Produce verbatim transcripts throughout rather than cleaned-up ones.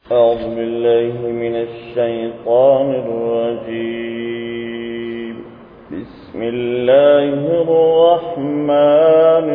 أعوذ بالله من الشيطان الرجيم بسم الله الرحمن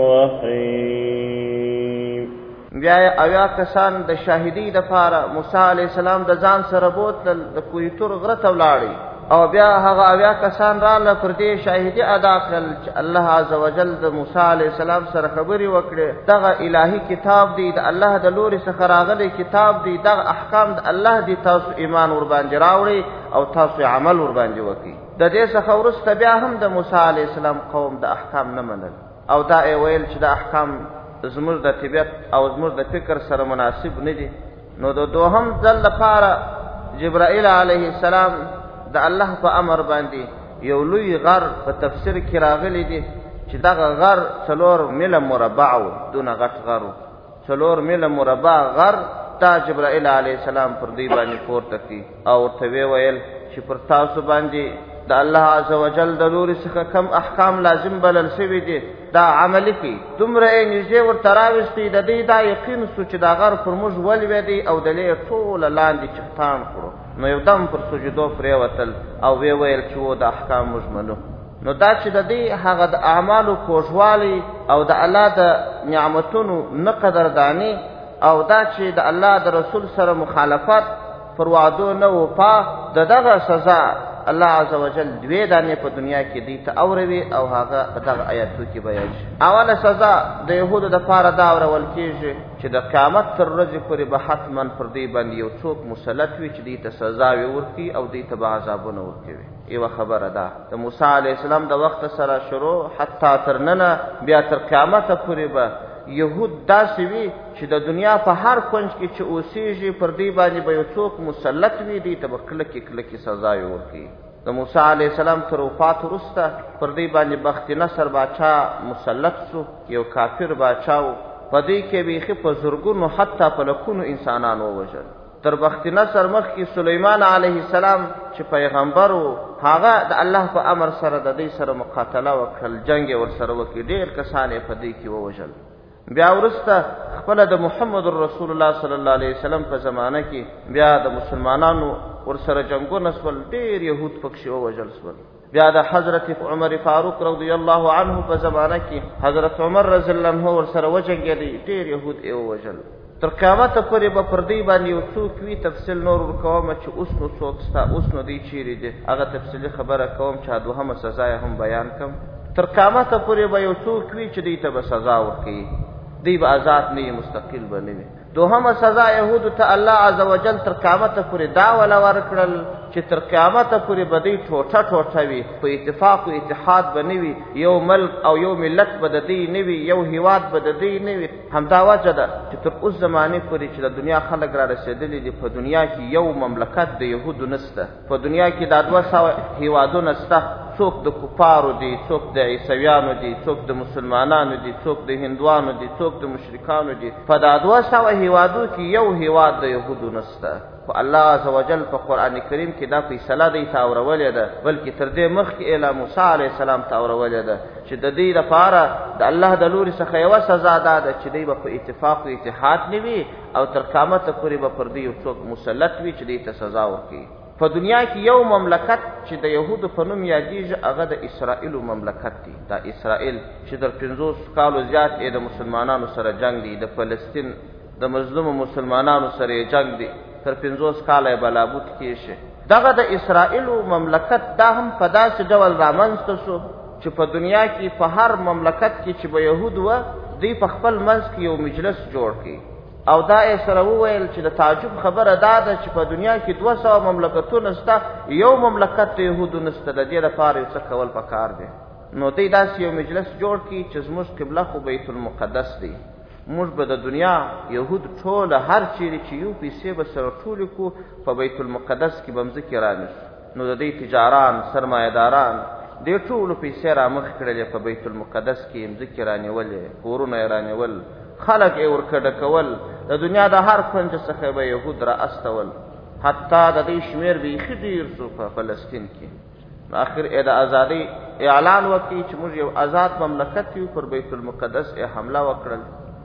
الرحيم. بیا اویا کسان د شاهدی د پاره موسی علی السلام د ځان سره بوتل د کوی تور غره ته ولاړی او بیا هغه اویا کسان را ل پر دې شاهدی ادا کړل چې الله عزوجل د موسی علی السلام سره خبري وکړي. دغه الهی کتاب دی د الله د لوري څخه راغلی کتاب دی. دغه احکام د الله دی، تاسو ایمان ور باندې راوړي او تاسو عمل ور باندې وکړي. د دې څخه ورسته بیا هم د موسی علی السلام قوم د احکام نه منل او دا ویل چې د احکام زموږ د طبیعت او زموږ د فکر سره مناسب نه دي. نو د دوهم ځل لپاره جبرائیل علیه السلام د الله په امر باندې یو لوی غر په تفسیر کې راغلی دی چې دغه غر څلور میله مربع و، دونه غټ غر و، څلور میله مربع غر. دا جبرائیل علیه السلام پر دې باندې پورته کړي او ورته ویل چې پر تاسو باندې د الله عزوجل د لوري څخه کم احکام لازم بلل شوي دي دا عمل کی. دومره یې نږدې ورته راوستي د دې دا یقین سو چې دا غر پر موږ ولوېدی او د لې ټوله لاندې چټان کړو. نو یو دم پر سجدو پرېوتل او وی ویل چې و د احکام موږ منو. نو دا چې د دې هغه د اعمالو کوږوالی او د الله د نعمتونو نه قدردانی او دا چې د الله د رسول سره مخالفت پر وعدو نه وفا د دغه سزا الله عزوجل دوی دانه په دنیا کې دی ته اوروي او هغه په دغه آیاتو کې بیان شي. اوله سزا د يهودو د پاره دا اورول کېږي چې د قیامت تر ورځې پورې به حتما پر دې باندې یو څوک مسلط وي چې دې ته سزا ورکړي او دې ته به عذابونه ورکوي. یوه خبره ده د موسی علیه السلام د وخت سره شروع حتی تر ننه بیا تر قیامت پورې به یهود داسې وي چې د دنیا په هر کونج کې چې اوسېږي پر دې باندې به یو څوک مسلط وي، دې ته به کلکې کلکې سزا ورکړي. د موسی علیه السلام تر وفات وروسته پر دې باندې بخت نصر باچا مسلط شو، یو کافر باچا و. په دې کې بیخي په زرګونو حتی په لکونو انسانان ووژل. تر بخت نصر مخکې سلیمان علیه السلام چې پیغمبر و هغه د الله په امر سره د دې سره مقاتله وکړل، جنګ یې ورسره وکړي، ډېر کسان یې په دې کې ووژل. بیا ورسته خپل د محمد رسول الله صلی الله علیه وسلم په زمانه کې بیا د مسلمانانو ورسره جنگونه سول، ډېر یهود پکښې ووژل سول. بیا د حضرت عمر فاروق رضی الله عنه په زمانه کې حضرت عمر رضی الله عنه ورسره وجنګېدی، ډېر یهود یې ووژل. تر قیامته پورې به پر دې باندې یو څوک وي، تفصیل نور ورکوم چې اوس نو څوک ستا اوس نو دی چیرې دی، هغه تفصیلي خبره کوم چې دوهمه سزا یې هم بیان کړم. تر قیامته پورې به یو څوک وي چې دې ته به سزا ورکوي، دی به آزاد نه مستقل به نه وي. دوهمه سزا یهودو ته الله عزوجل تر قیامته پورې دا ولا ورکړل چې تر قیامته پورې به دی ټوټه ټوټه وي، په اتفاق او اتحاد به نه وي، یو ملک او یو ملت به د دی نه وي، یو هیواد به د دی نه وي. همدا وجه ده چې تر اوس زمانې پورې چې د دنیا خلک را رسېدلي دي په دنیا کې یو مملکت د یهودو نسته. په دنیا کې دا دوه سوه هیوادونه سته، څوک د کفارو دي، څوک د عیسویانو دي، څوک د مسلمانانو دي، څوک د هندوانو دي، څوک د مشرکانو دي. په دا دوه سوه هیوادو کې یو هیواد د یهودو نسته. خو الله عزوجل په قرآن کریم کې دا فیصله دی ته اورولې ده، بلکې تر دې مخکې اله موسی علیه السلام ته اورولې ده چې د دې لپاره د الله د لوري څخه یوه سزا دا ده چې دی به په اتفاق او اتحاد نه وي او تر قیامته پورې به پر دې یو څوک مسلط وي چې دې ته سزا ورکوي. په دنیا کې یو مملکت چې د یهودو په نوم یادېږي هغه د اسرائیلو مملکت دی. دا اسرائیل چې تر پنځوس کالو زیات یې د مسلمانانو سره جنگ دی، د فلسطین د مظلومو مسلمانانو سره یې جنگ دی، تر پنځوس کاله یې بلابود کېږي. دغه د اسرائیلو مملکت دا هم په داسې ډول رامنځته شو چې په دنیا کې په هر مملکت کې چې به یهود وه دوی په خپل منځ کې یو مجلس جوړ کړي او دا یې سره وویل چې د تعجب خبره دا ده چې په دنیا کې دوه سوه مملکتونه شته، یو مملکت د یهودو نشته، د دې لپاره یو څه کول پکار دی. نو دوی داسې یو مجلس جوړ کړي چې زموږ قبله خو بیت المقدس دی، موږ به د دنیا یهود ټوله هر چیرې چې یو پیسې به سره ټولې کړو په بیت المقدس کې به مځکې رانیسو. نو د دې تجاران سرمایهداران دې ټولو پیسې را مخ کړلې په بیت المقدس کې مځکې رانیولې، کورونه یې رانیول، خلق یې ورکډه کول، د دنیا د هر کونج څخه به یهود را استول، حتی د دې شمېر بیخي ډېر شو په فلسطین کې. آخر یې د ازادۍ اعلان وکړي چې موږ یو آزاد مملکت یو، پر بیت المقدس یې حمله وکړل.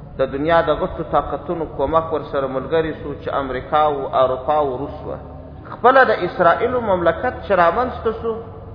د دنیا د غټو طاقتونو کومک ورسره ملګری سو چې امریکا او اروپا او روس و. خپل د اسرائیل مملکت شرامنست سو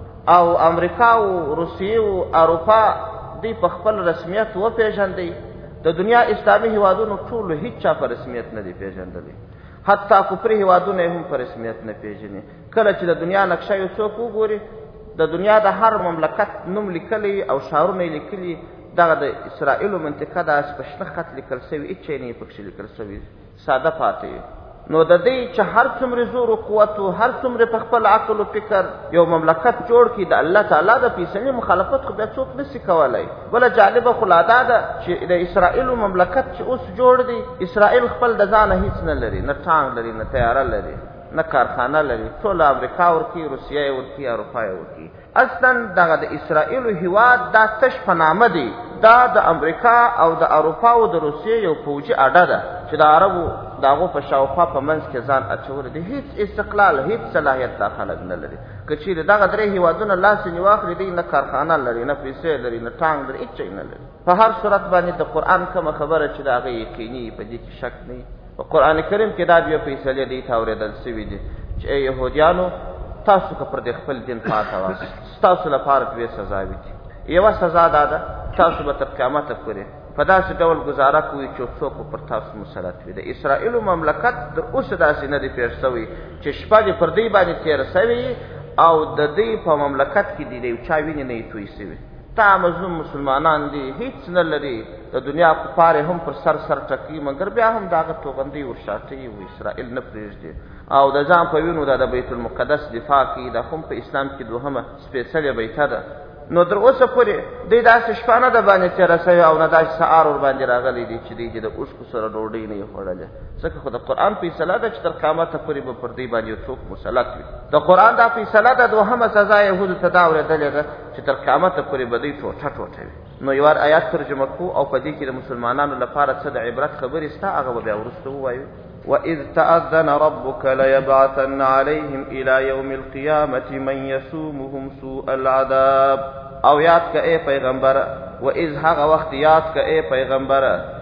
او امریکا او روسیه او اروپا دی په خپل رسمیت و پیژندي. د دنیا اسلامي هیوادونو ټول هیڅ چا په رسمیت نه دی پیژندلی، حتی کفري هیوادونه هم په رسمیت نه پیژني. کله چې د دنیا نقشه یو څوک وګوري د دنیا د هر مملکت نوم لیکلی او شعارونه لیکلي دغه د اسرائیلو منطقه داسې په شنه خط لیکل سوي، هېڅ شی نه یې پکښې لیکل سوي، ساده پاتې. نو د دې چې هر څومره زور او قوت او هر څومره په خپل عقل او فکر یو مملکت جوړ کړي، د الله تعالی د فیصلې مخالفت خو بیا څوک نشي کولی. بله جالبه خو لا دا ده چې د اسرائیلو مملکت چې اوس جوړ دی، اسرائیل خپل د ځانه هیڅ نه لري، نه ټانک لري، نه تیاره لري، نه کارخانه لري، ټول امریکا ورکي، روسیه یې ورکي، اروپا یې ورکي. اصلا دغه د اسرائیلو هیواد دا تش په نامه دی، دا د امریکا او د اروپا او د روسیې یو پوجي اډه ده چې د عربو د هغو په شاوخوا په منځ کې ځان اچولی دی. هېڅ استقلال، هېڅ صلاحیت دا خلک نه لري. که چیرې دغه درې هیوادونه لاس ځینې واخلي، دی نه کارخانه لري، نه پیسې لري، نه ټانک لري، هېڅ شی نه لري. په هر صورت باندې د قرآن کومه خبره چې د هغه یقیني په دې کې شک نه په قرآن کریم کې دا بیا فیصلې دی ته اورېدل سوي دي چې ای یهودیانو تاسو که پر دې خپل دین پاته واست، ستاسو لپاره دوې سزاوي دي. یوه سزا دا ده تاسو به تر قیامته پورې په داسې ډول ګزاره کوي چې څوک پر تاسو مسلط وي. د اسرائیلو مملکت تر اوسه داسې نه دی پېښ شوی چې شپه دې پر دې باندې تېره سوې او د دې په مملکت کې د یو چا وینې نه یې توی سوي. تا مظلوم مسلمانان دي، هیڅ نه لري، د دنیا کفار هم پر سر سر ټکي، مګر بیا هم د هغه توغندۍ ورشاټوي او اسرائیل نه پرېږدي او د ځان په وینو دا د بیت المقدس دفاع کوي. دا هم په اسلام کې دوهمه سپېڅلې بیته ده. نو تر اوسه پورې دوی داسې شپه نه ده باندې تېره سوې او نه داسې سهار ورباندې راغلی دی چې دوی چې د اوښکو سره ډوډۍ نه یې خوړلې. ځکه خو د قرآن فیصله ده چې تر قیامته پورې به پر دوی باندې یو څوک مسلط وي. د قرآن دا فیصله ده، دوهمه سزا یهودو ته دا اورېدلې ده چې تر قیامته پورې به دوی ټوټه ټوټه وي. نو یو آیات ترجمه کړو او په دې کې د مسلمانانو لپاره څه د عبرت خبرې شته، هغه به بیا وروسته ووایو. وَإِذْ تَأَذَّنَ رَبُّكَ لَيَبْعَثَنَّ عَلَيْهِمْ إِلَى يَوْمِ الْقِيَامَةِ مَنْ يَسُومُهُمْ سُوءَ الْعَذَابِ. او یاد کا اے پیغمبر، وَإِذْ هغه وخت یاد کا اے پیغمبر،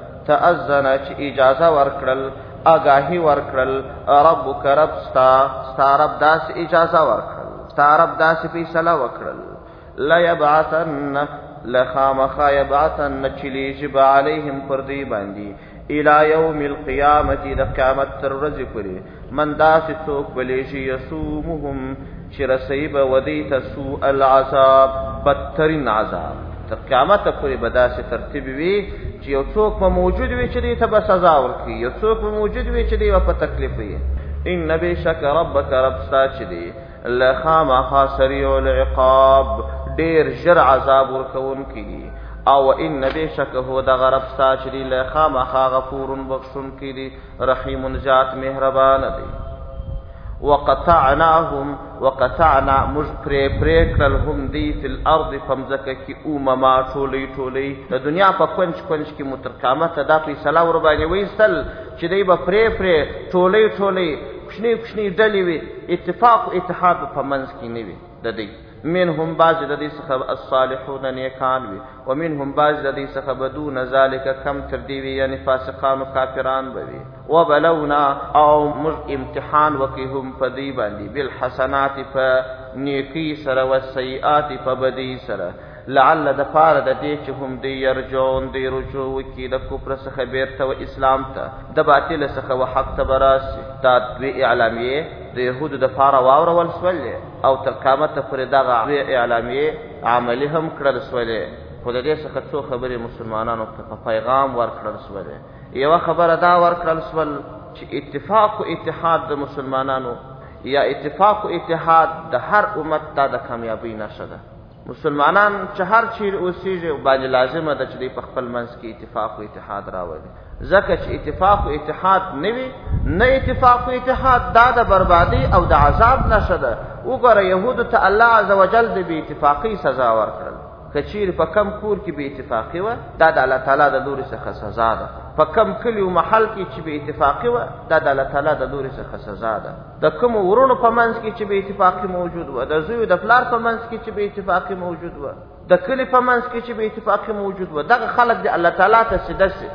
تأذن چې اجازه ورکړل، آگاهی ورکړل، ربک رب ستا، ستا رب داسې اجازه ورکړل، ستا رب داسې فیصله وکړل، لَيَبْعَثَنَّ لَخَامَخَا يَبْعَثَنَّ چې لیږي به علیهم پر دوی باندې الى یوم القیامت د قیامت تر ورځې پورې من داسې څوک به لیږي یسومهم چې رسوي به ودی ته سوء العذاب، بدترین عذاب. تر قیامته پورې به داسې ترتیب وي چې یو څوک به موجود وي چې دوی ته به سزا ورکړي، یو څوک به موجود وي چې دوی به په تکلیف وي. ان بشک ربک رب ستا چې دی لخامخا سریع العقاب، ډېر ژر عذاب ورکوونکی، او ان بشک هو دغه رب ستا چې دی لخامخا غفور بخښونکی دی، رحیم ذات مهربان دی. وقطعناهم وقطعنا مج پرې پرې کړل هم دی فی الارض فمزکه کی امما ټولی ټولی د دنیا په کونج کونج کې مترقامه دا فیصله ور باندې وېستل چې دی به پرې پرې ټولی ټولی کوچنی کوچنی ډلې وي، اتفاق او اتحاد په منځ کې نه وي د دې. منهم بعض د دې څخه الصالحون نیکان وي، ومنهم بعض د دې څخه بدون ذلك کم تر دې وي، یعنی فاسقان او کافران به وي. وبلونا او مر امتحان وکيهم په دې باندې بالحسنات په نیکی سره او سیئات په بدی سره، لعل د پاره د دې چې هم دې يرجون دې رجوع وکي د کفر څخه بیرته و اسلام ته، د باطل څخه و حق ته براسي. دا دوی اعلامیه د يهودو د پاره واورول سولې او تر قیامت پورې دغه اعلامیه عملي هم کړل سولې. خو د دې څخه څو خبرې مسلمانانو ته په پیغام ورکړل سولې. یوه خبره دا ورکړل سول چې اتفاق او اتحاد د مسلمانانو یا اتفاق او اتحاد د هر امت دا د کامیابی نښه ده. مسلمانان چې هر چیرې اوسېږي باندې لازمه ده چې دوی په خپل منځ کې اتفاق او اتحاد راولي، ځکه چې اتفاق او اتحاد نه وي، نه اتفاق او اتحاد دا د بربادي او د عذاب نښه ده. وګوره یهودو ته الله عز وجل د بې اتفاقۍ سزا ورکړل. که چیرې په کم کور کې بې اتفاقي وه، دا د الله تعالی د لورې څخه سزا ده. په کم کلي او محل کې چې بې اتفاقي وه، دا د الله تعالی د لورې څخه سزا ده. د کومو ورونو په منځ کې چې بې اتفاقي موجود وه، د زویو د پلار په منځ کې چې بې اتفاقي موجود وه، د کلي په منځ کې چې بې اتفاقي موجود وه، دغه خلک د الله تعالی ته سي داسې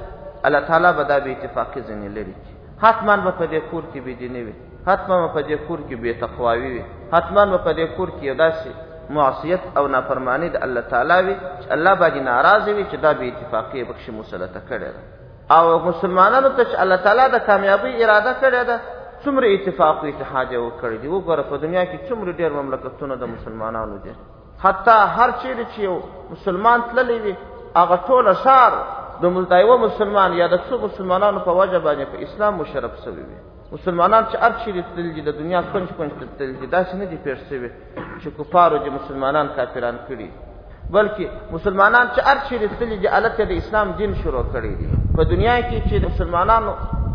الله تعالی به دا بې اتفاقي ځینې لري کړي. حتما به په دې کور کې بېدیني وي، حتما به په دې کور کې بې تقواوي وي، حتما به په دې کور کې یو داسې معصیت او نافرمانی د الله تعالی وي چې الله باندې ناراضه وي چې دا بې اتفاقي بخښي مسلطه کړې ده. او مسلمانانو ته چې الله تعالی د کامیابی اراده کړې ده څومره اتفاق او اتحاد یې وکړی دی. وګوره په دنیا کې څومره ډېر مملکتونه د مسلمانانو دي، حتی هر چیرې چې یو مسلمان تللی وي هغه ټوله ښار د یوه مسلمان یا د څو مسلمانانو په وجه باندې په اسلام مشرف شوي وي. مسلمانان چې هر چیرې تللي دي د دنیا کونج کونج ته تللي دي، داسې نه دي پېښ شوي چې کفارو دي مسلمانان کافران کړي، بلکې مسلمانان چې هر چیرې تللي دي هلته د اسلام دین شروع کړی دي. په دنیا کې چې د مسلمانانو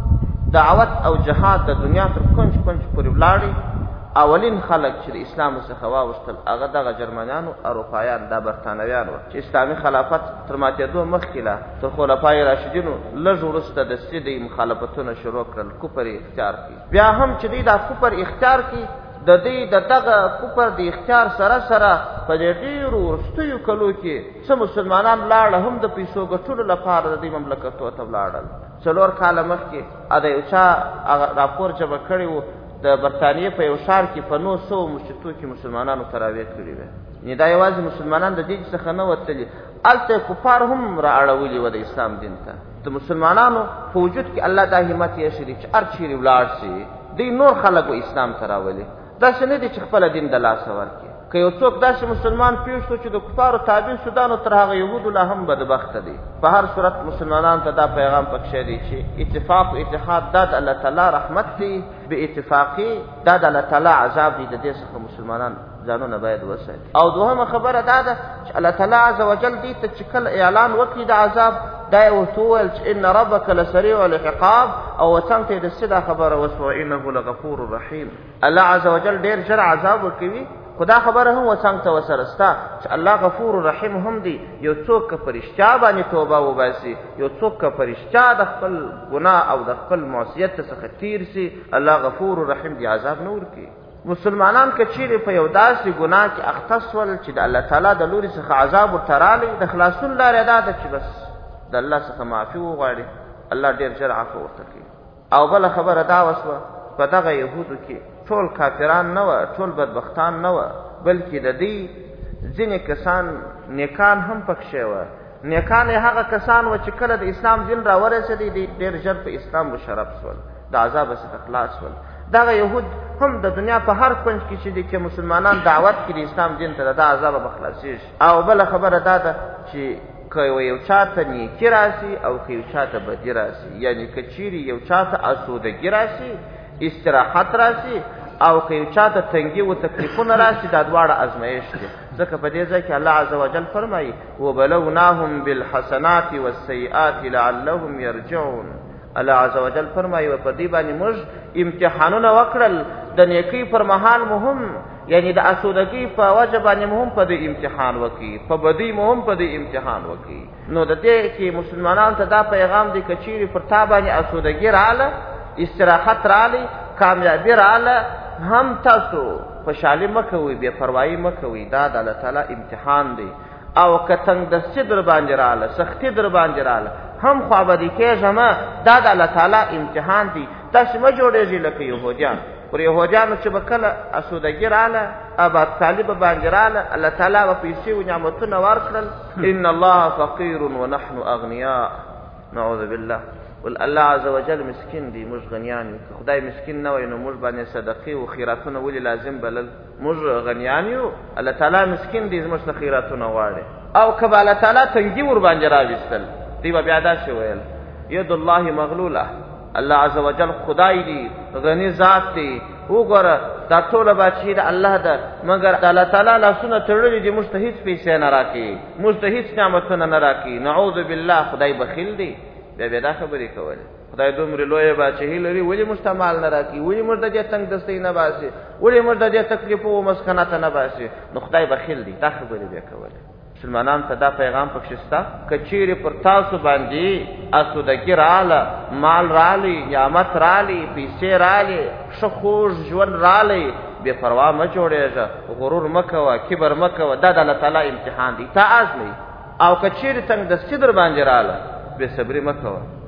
دعوت او جهاد د دنیا تر کونج کونج پورې ولاړې، اولین خلک چې د اسلام څخه واوښتل هغه دغه جرمنیانو اروپایان دا برطانویان وو چې اسلامي خلافت تر ماتېدو مخکې لا تر خلفای راشدینو لږ وروسته دستې د مخالفتونه شروع کړل، کفر یې اختیار کړي. بیا هم چې دوی دا کفر اختیار کړي د دې د دغه کفر د اختیار سره سره په دې ډېرو وروستیو کلو کې څه مسلمانان لاړه هم د پیسو ګټلو لپاره د دې مملکتو ته ولاړل. څلور کاله مخکې د یو چا راپور جمع کړی و د برطانیې په یو ښار کې په نو سوو مسجدو کې مسلمانانو تراویح کړي وې. یعنې دا یوازې مسلمانان د دې څخه نه وتلي، هلته کفار هم را اړولي وه د اسلام دین ته. د مسلمانانو په وجود کې الله دا همت یې شي چې هر چیرې ولاړ شي دوی نور خلک به اسلام ته راولي. داسې نه دي چې خپله دین د لاسه ورکړي. که یو څوک داسې مسلمان پېښ شو چې د کفارو تابع شو دا نو تر هغه یهودو لا هم بدبخته دی. په هر صورت مسلمانانو ته دا پیغام پکښی دی چې اتفاق او اتحاد دا د الله تعالی رحمت دی، بې اتفاقي دا د الله تعالی عذاب دی. د دې څخه مسلمانان ځانونه باید وساتي. او دوهمه خبره دا ده چې الله تعالی عز وجل دې ته چې کله اعلان وکړي د عذاب دا یې ورته وویل چې ان ربک لسریع العقاب، او وڅنګ ته یې داسې دا خبره وسوه انه لغفور رحیم. الله عز وجل ډېر ژر عذاب ورکوي، خو دا خبره هم وڅنګ ته ورسره شته چې الله غفور رحیم هم دی. یو څوک که په رښتیا باندې توبه وباسي، یو څوک که په رښتیا د خپل ګناه او د خپل معصیت څخه تیر سي، الله غفور رحیم دی، عذاب نه ورکوي. مسلمانان که چیرې په یو داسې ګناه کې اخته شول چې د الله تعالی د لوري څخه عذاب ورته راغلی، د خلاصون لاره دا ده چې بس د الله څخه معافي وغواړي، الله ډېر ژر عفو ورته کوي. او بله خبره دا وسوه په دغه یهودو کې ټول کافران نه وه، ټول بدبختان نه وه، بلکې د دې ځینې کسان نیکان هم پکښې وه. نیکان یې هغه کسان وه چې کله د اسلام دین را ورسېدی دی ډېر ژر په اسلام مشرف شول، د عذابه څخه خلاص شول. دغه یهود هم د دنیا په هر کونج کې چې دي کې مسلمانان دعوت کړي اسلام دین ته د عذابه به خلاصېږي. او بله خبره دا ده چې که یو چا ته نیکي راسي او که یو چا ته بدي راسي، یعنې که چیرې یو چا ته اسودګي راسي، استراحت راسي، او که یو چا ته تنګي و تکلیفونه راسي، دا دواړه ازمایش دي. ځکه په دې ځای کې الله عز وجل فرمایي وبلوناهم بالحسنات والسیئات لعلهم یرجعون. الله عز وجل فرمایي و په دې باندې موږ امتحانونه وکړل، د نیکۍ پر مهال مو هم یعنی د اسودګۍ په وجه باندې مو هم په دې امتحان وکړي، په بدۍ مو هم په دې امتحان وکړي. نو د دې کې مسلمانانو ته دا پیغام دی که چیرې پر تا باندې اسودګي راغله، استراحت راغلی، کامیابي راغله، هم تاسو خوشحالي مه کوئ، بې پروایي مه کوئ، دا د الله تعالی امتحان دی. او که تنګدستي در باندې راغله، سختي در باندې راغله، هم خوابدي کېږه مه، دا د الله تعالی امتحان دی. داسې مه جوړېږي لکه یهودیان. پر یهودیانو چې به کله اسودګي راغله، آبادکالي به باندې راغله، الله تعالی به پیسې و نعمتونه ورکړل. ان الله فقیر ونحن اغنیاء، نعوذ بالله. ول الله عز وجل مسکین دی، موږ غنیان یو. که خدای مسکین نه وای نو موږ باندې صدقې او خیراتونه ولې لازم بلل؟ موږ غنیان یو، الله تعالی مسکین دی، زموږ نه خیراتونه غواړي. او که به الله تعالی تنګي ور باندې راویستل، دوی به بیا داسې ویل ید الله مغلوله، الله عز وجل خدای دی، غنی ذات دی، وګوره دا ټوله بادشاهي د الله ده، مګر د الله تعالی لاسونه تړلي دي، موږ ته هېڅ پیسې نه راکوي، موږ ته هېڅ نعمتونه نه راکوي. نعوذ بالله، خدای بخیل دی. بیا بیا دا خبرې کولې خدای دومره لویه بادشاهي لري، ولې موږ ته مال نه راکوي، ولې موږ د دې تنګ دستۍ نه باسي، ولې موږ د دې تکلیفو و مسکناته نه باسي؟ نو خدای بخیل دی. دا خبرې بیا کولې. مسلمانانو ته دا پیغام پکښې شته که چیرې پر تاسو باندې اسودګي راغله، مال راغلی، نعمت راغلی، پیسې راغلې، ښه خوږ ژوند راغلی، بې پروا مه جوړېږه، غرور مه کوه، کبر مه کوه، دا د الله تعالی امتحان دی، تا ازموي. او که چیرې تنګدستي در باندې راغله، بې صبري مه کوه،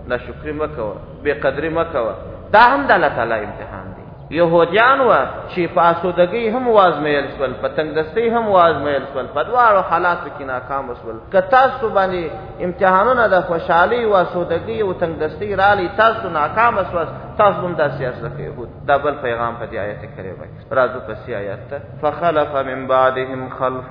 ناشکري مه کوه بې قدري مه کوه دا هم د الله تعالی امتحان دی یهودیان وه چې په اسودګۍ هم وازمیل شول په تنګدستۍ هم وازمیل شول په دواړو حالاتو کې ناکام شول که تاسو باندې امتحانونه د خوشحالۍ و اسودګۍ او تنګدستۍ رالی تاسو ناکام شوست تاسو هم داسې یاست لکه یهود دا بل پیغام په دې آیت کریمه کې راځو پسې آیت ته فخلف من بعدهم خلف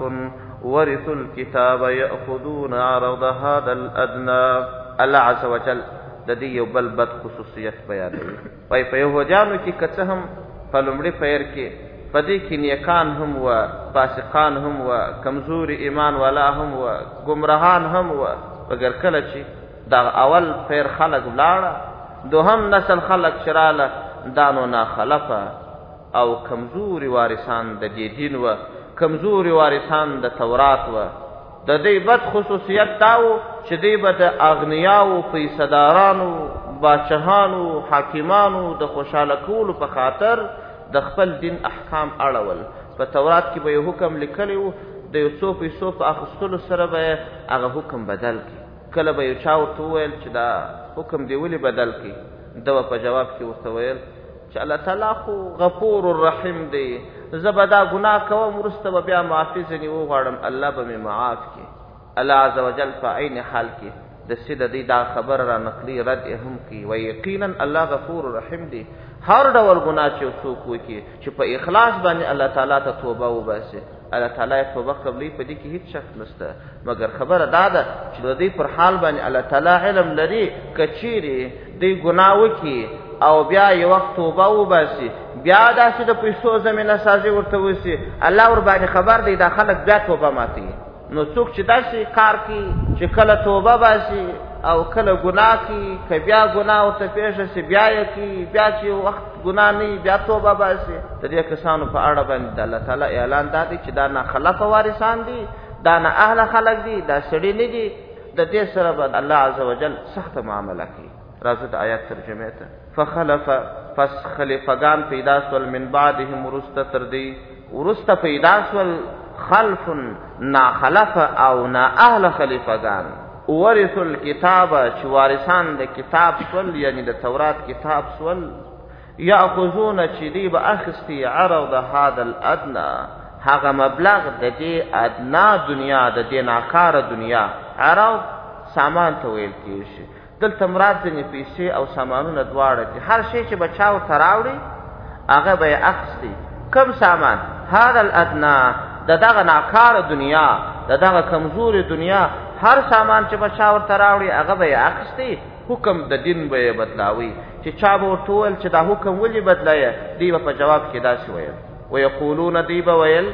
ورثوا الكتاب يأخذون عرض هذا الأدنى الله عز وجل د دې یو بل بد خصوصیت بیانوي وایي په یهودیانو کې که څه هم په لومړي پیر کې په دې کې نیکان هم وه فاسقان هم وه کمزوري ایمان والا هم وه ګمراهان هم وه مګر کله چې دا اول پیر خلک ولاړه دوهم نسل خلک چې راله دا نو ناخلفه او کمزوري وارثان د دې دین وه کمزوري وارثان د تورات وه د دې بد خصوصیت دا و چې دوی به د اغنیاو پیسهدارانو باچهانو حاکمانو د خوشحاله کولو په خاطر د خپل دین احکام اړول په تورات کې به یو حکم لیکلی و د یو څو پیسو په اخیستلو سره به هغه حکم بدل کړي کله به یو چا ورته وویل چې دا حکم دې ولې بدل کړي ده به په جواب کې ورته ویل چې الله تعالی خو غفور الرحیم دی زه به دا ګناه کوم وروسته به بیا معافي ځینې وغواړم الله به مې معاف کړي الله عز وجل په عین حال کې د سې د دې دا خبر را نقلي رد هم کوي و یقینا الله غفور رحیم دی هر ډول ګناه چې څوک وکړي چې په اخلاص باندې الله تعالی ته توبه وباسي الله تعالی توبه قبلي په دې کې هیڅ شک نشته مګر خبره دا ده چې د دې پر حال باندې الله تعالی علم لري که چیرې دې ګناه وکړي او بیا یو وخت توبه وباسي بیا داسې د پیسو زمینه سازي ورته وسي الله ور باندې خبر دی دا خلک بیا توبه ماتي نو څوک چې داسې کار کوي چې کله توبه باسي او کله ګناه کوي که بیا ګناه ورته پېښه سي بیا یې کوي بیا چې وخت ګناه نه بیا توبه باسي د دې کسانو په اړه باندې د الله تعالی اعلان دا دی چې دا ناخلفه وارثان دي دا نه اهله خلک دي دا سړي نه دي د دې سره به الله عز وجل سخته معامله کوي راځو د آیات ترجمه ته فخلف پس خلیفگان پیدا سول من بعدهم ورسته تر دی ورسته پیدا سول خلف نا خلف او نا اهل خلیفگان ورث الكتاب چې وارثان د کتاب سول یعنی د تورات کتاب سول یاخذون چې دی به اخستی عرض هذا الادنى هغه مبلغ د دې ادنا دنیا د دې ناکاره دنیا عرض سامان ته ویل کېږي دلته مراد ځینې پیسې او سامانونه دواړه دي هر شی چې بچا ورته راوړي هغه به یې اخیستی کم سامان هذا الادنا د دغه ناکاره دنیا د دغه کمزوري دنیا هر سامان چې بچا ورته راوړي هغه به یې اخیستی حکم د دین به یې بدلاوي چې چا به ورته وویل چې دا حکم ولې بدلایې دی به په جواب کې داسې ویل ویقولون دی به ویل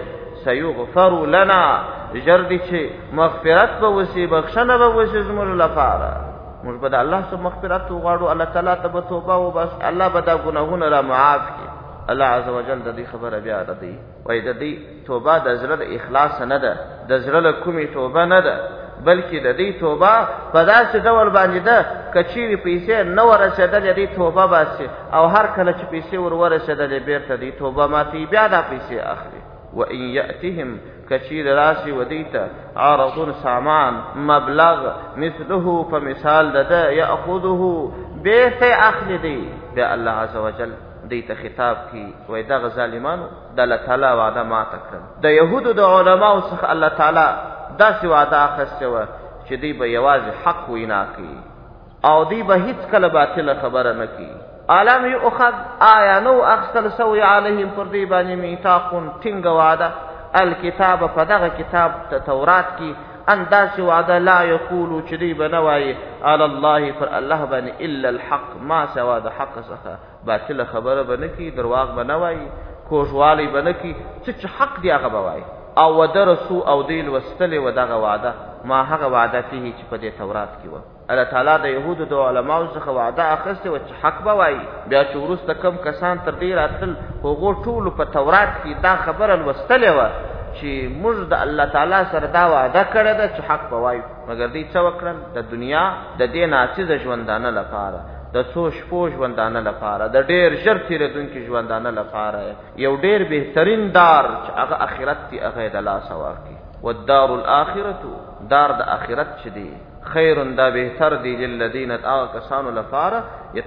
سیغفر لنا ژر دی چې مغفرت به وسي بخښنه به وسي زموږ لپاره موږ به د الله څخه مغفرت وغواړو الله تعالی ته به توبه وباس الله به دا ګناهونه را معاف کړي الله عز وجل د دې خبره بیا ردوي وایي د دې توبه د زړه د اخلاص نه ده د زړه له کومې توبه نه ده بلکې د دې توبه په داسې ډول باندې ده که چیرې پیسې نه ورسېدلې دې توبه باسي او هر کله چې پیسې ور ورسېدلې بېرته دې توبه ماتي بیا دا پیسې اخلي وإن يأتهم كثير راسي وديتا عرض سامان مبلغ مثله فمثال ده يأخذه بيت أخذ دي ده الله عز وجل دیتا خطاب کی وای دا ظالمانو د الله تعالی وعده ما تکړه د يهودو د علماو څخه الله تعالی داسې وعده اخیسته و چې دی به یوازې حق وینا کوي او دی به هیڅ کله باطل خبره نه کوي عالم یؤخذ آیا نو اخستل سوی علیهم پر دی باندې میثاقون ټینګ وعده الکتاب فدغه کتاب تورات کی انداز وعده لا یقولو چې دی بنوای علی الله پر الله باندې الا الحق ما سوا د حق څخه باطل خبره بنکی درواغ بنوای کوشوالی بنکی چې حق دی هغه بوای او ودرسو او دیل واستل ودغه وعده ما هغه وعده فيه چې په دې تورات کې و الله تعالی د يهودو د علماو څخه وعده اخیسته او چې حق بوای بیا چې ورسته کم کسان تر دې راتل هغه ټول په تورات کې دا خبره واستل و چې موږ د الله تعالی سره دا وعده کړې ده چې حق بوای مګر دې څه وکړل د دنیا د دې ناچیز ژوندانه لپاره د څو شپو ژوندانه لپاره د ډېر ژر تېرېدونکي ژوندانه لپاره یو ډېر بهترین دار چې هغه آخرت دی هغه د لاسه ورکړي والدار الاخرة دار د آخرت چې دی خیر دا بهتر دی للذین او کسانو لپاره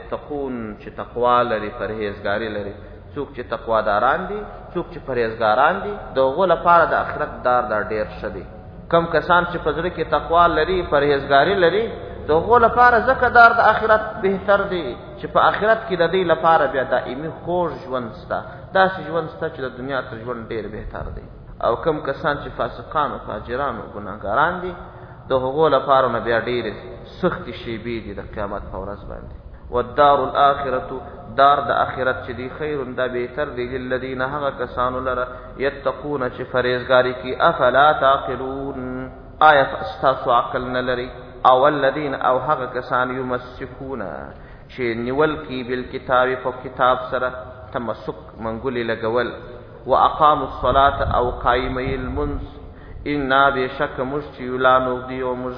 یتقون چې تقوا لري پرهیزګاری لري څوک چې تقوا داران دي څوک چې پرهیزګاران دي دغه لپاره د آخرت دار دا ډیر ښه دی کم کسان چې پزړه کې تقوا لري پرهیزګاری لري دغه لپاره زکه دار د آخرت بهتر دی چې په آخرت کې د دې لپاره بیا دائمي خوږ ژوند ستا داسې ژوند ستا چې د دنیا تر ژوند ډیر بهتر دی او کم کسان چې فاسقان او فاجران او ګناهګاران دي دغه لپاره نه بیا ډیر سخت شیبې دي د قیامت په ورځ باندې والدار الاخرة دار د آخرت چې دی خیر دا بهتر دی للذین هغه کسانو لره یتقون چې پرهیزګاری کی افلا تعقلون آیا استاسو عقل نه لري او الذین او هغه کسان یمسکون چې نیول کی بالکتاب په کتاب سره تمسک منګولې لګول واقاموا الصلاة او قائمي المنز انا بشک مشتی لا نغدی و مج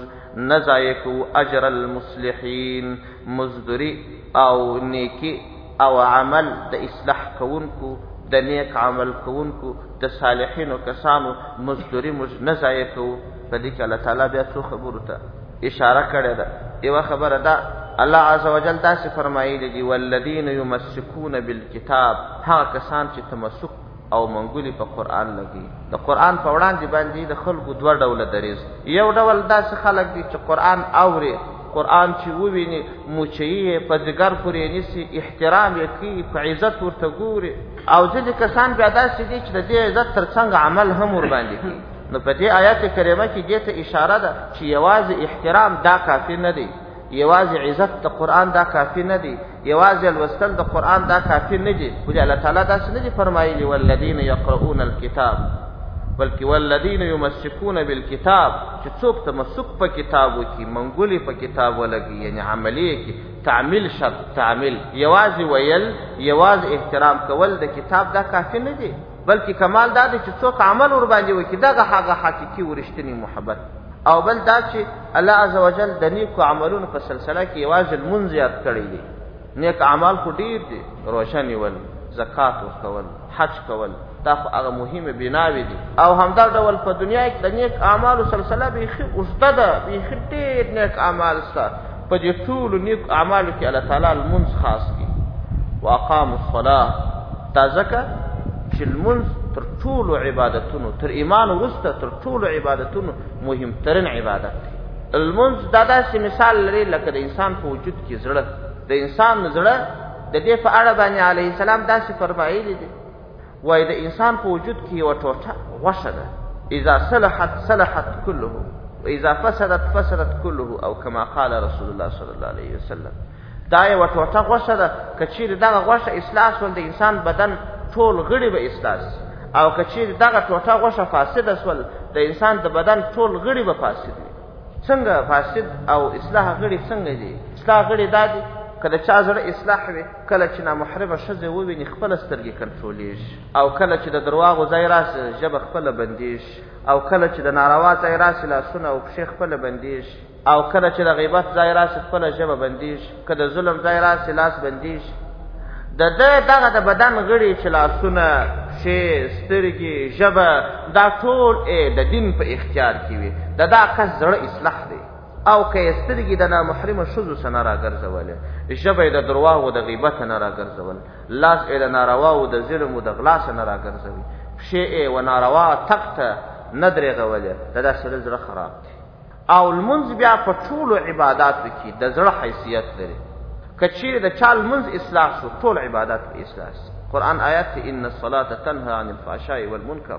نزایکو اجر المصلحین مزدری او نیکی او عمل د اصلاح کونکو د نیک عمل کونکو د صالحین و کسانو مزدری مج نزایکو په دې کې الله تعالی بیا څو خبرو ته اشاره کړې ده یو خبره ده الله عز وجل تاسو فرمایلی دي والذین یمسکون بالکتاب هغه کسان چې تمسک او منګولی په قران لګي د قران په وړاندې باندې د خلکو دوه ډول دریز یو ډول داسې خلک دي چې قران اوري قران چې وویني موچي په ذکر پورې نسی احترام یې کوي په عزت ورته ګوري او ځکه کسان بیا داسې دي چې د دې عزت ترڅنګ عمل هم ور باندې کوي نو په دې آیات کریمه کې دې ته اشاره ده چې یوازې احترام دا کافی نه دی یوازې عزت د قران دا کافی نه دی یوازې الوستل د قران دا کافی نه دی ولې الله تعالی دا څه نه دی فرمایلی والذین یقرؤون الكتاب بلکې والذین یمسکون بالکتاب چې څوک تمسک په کتابو کې منګولي په کتاب ولګي یعنی عملی کې تعمیل شرط تعمیل یوازې ویل یوازې احترام کول د کتاب دا کافی نه دی بلکې کمال دا دی چې څوک عمل ور باندې وکړي دا هغه حقيقي ورشتنی محبت او بل دا چې الله عز وجل د نیکو عملونو په سلسله کې یوازې المنزیات کړی دي نیک اعمال خو ډیر دي روشنی ول زکات ورکول حج کول دا خو هغه مهمه بناوي دي او همدا ډول په دنیا کې د نیک اعمالو سلسله به خې اوسته ده به خې ډیر نیک اعمال سره په دې ټول نیک اعمالو کې الله تعالی المنز خاص کی واقاموا الصلاه تازکه چې المنز تر ټول عبادتونو تر ایمان ورسته تر ټول عبادتونو مهمترین عبادت دی المنز دا داسې مثال لري لکه د انسان په وجود کې زړه د انسان زړه د دې په اړه باندې علیه السلام داسې فرمایلی دي وای د انسان په وجود کې یو ټوټه غوښه ده اذا صلحت صلحت كله واذا فسدت فسدت كله او كما قال رسول الله صلی الله علیه وسلم دا یو ټوټه غوښه ده کچیر دغه غوښه اصلاح ول د انسان بدن ټول غړي به اصلاح او کچیر دغه ټوټه غوښه فاسده سول د انسان د بدن ټول غړي به فاسد وي څنګه فاسد او اصلاح غړي څنګه دي اصلاح غړي دادي کله چې زړه اصلاح وي کله چې نامحرمه شزه وویني خپل سترګې کنټرولېش او کله چې د درواغو ځای راس جبه خپل بندیش او کله چې د ناروا ځای راس لاسونه او پښې خپل بندیش او کله چې د غیبت ځای راس خپل جبه بندیش کله ظلم ځای راس لاس بندیش د دغه د بدن غړي چې لاسونه شي سترګې جبه دا ټول د دین په اختیار کې وي د دا کس زړه اصلاح دی او که سترګې د نامحرمه شذو سره راګرځول جبه د درواغ او د غیبت نه راګرځول لاس د ناروا او د ظلم او د غلا سره راګرځوي شی او ناروا تخت ندرې غول د دا سره زړه خراب دی او المنز بیا په ټول عبادت کې د زړه حیثیت لري کچیر د چال منز اصلاح شو ټول عبادت په اصلاح قرآن آیات ان الصلاة تنهى عن الفحشاء والمنکر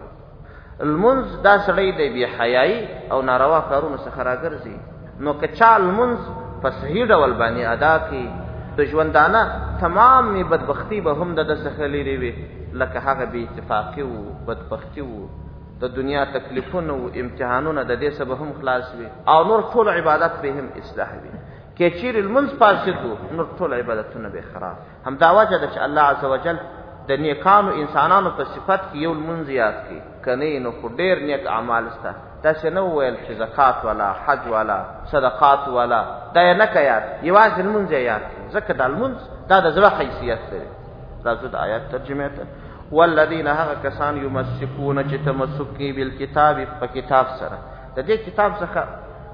المنز دا سړی دی بی حیايي او ناروا کارونو څخه راګرځي نو کچال منز په صحیح ډول باندې ادا کی د ژوندانه تمام بدبختی به هم د څخه لري وي لکه هغه بی اتفاقی او بدبختی او د دنیا تکلیفونه او امتحانونه د دې سبب هم خلاص وي او نور ټول عبادت به هم اصلاح وي کې چیر المنز پاسیتو نور ټول عبادتونه به خراب هم دا وجه ده چې الله عزوجل د نیکانو انسانانو په صفت کې یو المنز یاد کی کني نو په ډیر نیک اعمال ستا تاسو نو ویل چې زکات والا حج والا صدقات والا دا نه کيات یوازې المنز یاد زکه د المنز دا د زړه حیثیت لري راځو د آیات ترجمه ته والذین هغه کسان یمسکون چې تمسک کوي بالکتاب په کتاب سره د دې کتاب څخه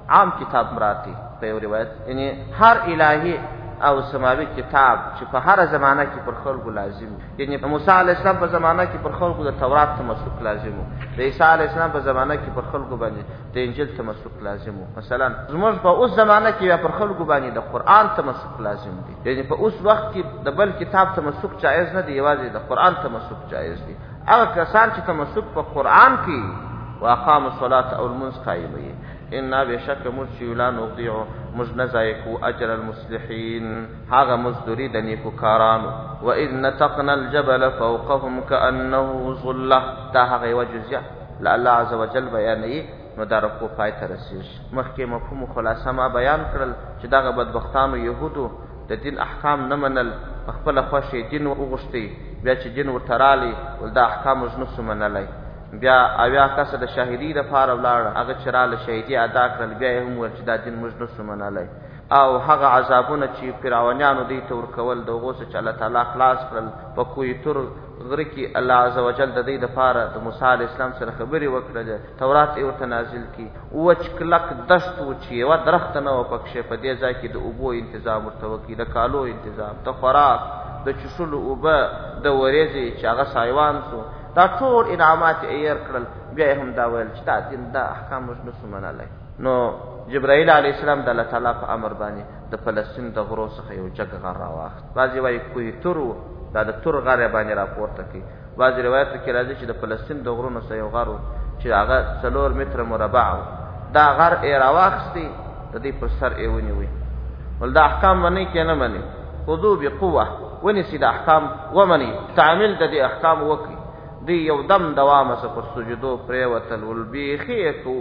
عام کتاب مراتی په یو روایت، یعنی هر الهي او سماوي کتاب چې په هر زمانہ کې پر خلکو لازم، یعنی موسی علی السلام په زمانہ کې پر خلکو د تورات تمسک لازم وو، د عیسی علی السلام په زمانہ کې پر خلکو باندې د انجیل تمسک لازم وو. مثلا زموږ په اوس زمانہ کې پر خلکو باندې د قران تمسک لازم دی، یعنی په اوس وخت کې د بل کتاب تمسک جایز نه دی، یوازې د قران تمسک جایز دی. هغه کسان چې تمسک په قران کې واقام الصلاه او المنز قائمي ان بشک مرشی لا نضيع مجنزایکو اجر المصلحین، هاغه مزدوری د نیکو کارانو. و اذ نتقنا الجبل فوقهم كانه ظله، دا هغه وجزیه الله عز وجل بیانوي نو دا رکو پای ته رسیږي. مخکې مفهوم خلاصه ما بیان کړل چې دغه بدبختانو يهودو د دین احکام نه منل، خپل خوښي دین وغوښتي، بیا چې دین ورته رالی ول دا احکام وژنو سمنلای، بیا اویا کس د شاهدی د فار ولاړ هغه چراله شهیدی ادا کړل، بیا هم ورچ د دین مجنو سمنلای، او هغه عذابونه چې فرعونانو دی تور کول د غوسه چې الله تعالی خلاص کړل په کوی تر غره کې الله عز وجل د دې د فار د موسی علی السلام سره خبري وکړه، تورات یې ورته نازل کی، وچ کلک دشت و چې و درخت نه و پکښه په دې ځای کې د اوبو تنظیم ورته وکړي، د کالو تنظیم، د خوراک، د چشلو اوبه، د ورېځې چې هغه سایوان سو، دا ټول انعامات ایر کړل. بیا هم دا ویل چې دا دین دا احکام مجنو سمنلای. نو جبرائیل علیه السلام د الله تعالی په امر باندې د فلسطین د غرو څخه یو جګ غر راواخت، بعضی وایي کوی تورو دا د تور غر باندې راپورته کی، بعضی روایت کې راځي چې د فلسطین د غرونو څخه یو غر چې هغه څلور متر مربع دا غر یې راواخستی، د دې پر سر یې ونیوي. ول دا احکام باندې کې نه مني، خذو بقوه ونسی د احکام ومني، تعمیل د دې احکام وکي، دی یو دم دوامه سه پر سجدو پریوتل والبیخی کو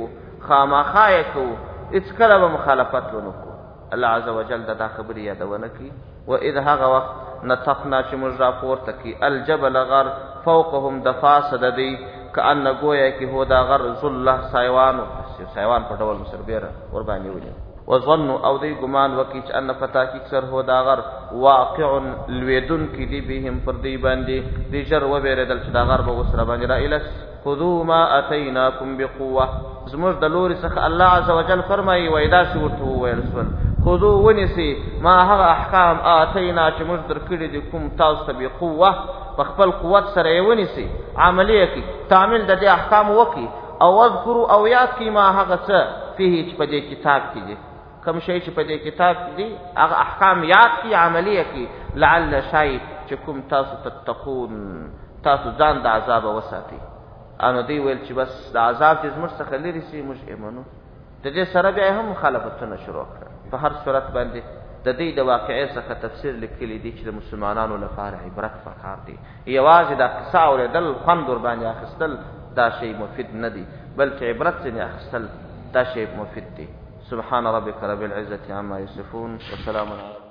خامخای کو اڅ کله به مخالفت ونکو. الله عز وجل دا خبر یادونه کی. و اذ هغه وقت نتقنا چې موږ راپورته کی الجبل غر فوقهم دفاسد دی کأن گویا کی هو دا غر ذله سایوانو سایوان په ډول مصر بیره ور باندې ونی وظنوا او دی ګمان وکي چې ان فتا کی اکثر هو دا غر واقع الویدن کی دی بهم پر دی باندې دی جر و بیره دل چې دا غر به وسره باندې را الس خذوا ما اتیناکم بقوه. زموږ د لوري څخه الله عز وجل فرمایي و اذا شورته ویل سول خذوا ونسی ما هغه احکام اتینا چې موږ درکړي دي کوم تاسو به قوه په خپل قوت سره ونسی عملیه کی تعمیل د دې احکام وکي او اذکروا او یاد کی ما هغه څه فيه چې په دې کتاب کې دي، کوم شی چې په دې کتاب کې دي هغه احکام یاد کی عملیه کی لعل شای چې کوم تاسو تتقون تاسو ځان د عذاب وساتي. انو دی ویل چې بس د عذاب چې زموږ څخه لري سي موږ ایمانو. د دې سره بیا هم مخالفتونه شروع کړه. په هر صورت باندې د دې د واقعې څخه تفسیر لیکلی دی چې د مسلمانانو لپاره عبرت پکار دی. یوازې د قصه اوریدل خوند ور باندې اخیستل دا شی مفید نه دی، بلکې عبرت ځنې اخیستل دا شی مفید دی. سبحان ربك رب العزة عما يصفون وسلام على